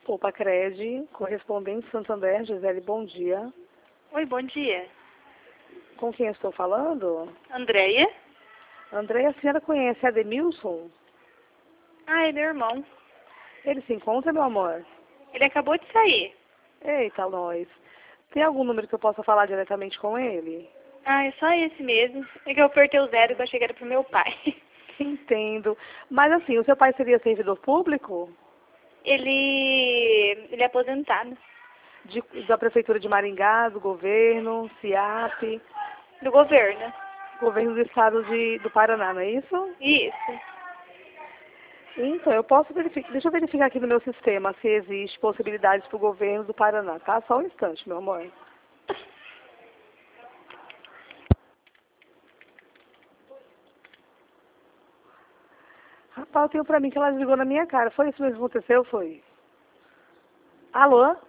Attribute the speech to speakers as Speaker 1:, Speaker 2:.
Speaker 1: Poupa Cred, correspondente Santander, Gisele, bom dia.
Speaker 2: Oi, bom dia.
Speaker 1: Com quem eu estou falando?
Speaker 2: Andréia?
Speaker 1: Andréia, a senhora conhece Ademilson?
Speaker 2: Ah, é meu irmão.
Speaker 1: Ele se encontra, meu amor?
Speaker 2: Ele acabou de sair.
Speaker 1: Eita, nós. Tem algum número que eu possa falar diretamente com ele?
Speaker 2: Ah, é só esse mesmo. É que eu apertei o zero que eu achei que era pro meu pai.
Speaker 1: Entendo. Mas assim, o seu pai seria servidor público?
Speaker 2: Ele é aposentado.
Speaker 1: Da Prefeitura de Maringá, do governo, CIAP,
Speaker 2: Do governo.
Speaker 1: governo do estado do Paraná, não é isso?
Speaker 2: Isso.
Speaker 1: Então, eu posso verificar, deixa eu verificar aqui no meu sistema se existe possibilidades para o governo do Paraná, tá? Só um instante, meu amor. Rapaz, eu tenho pra mim que ela desligou na minha cara. Foi isso mesmo que aconteceu? Foi? Alô?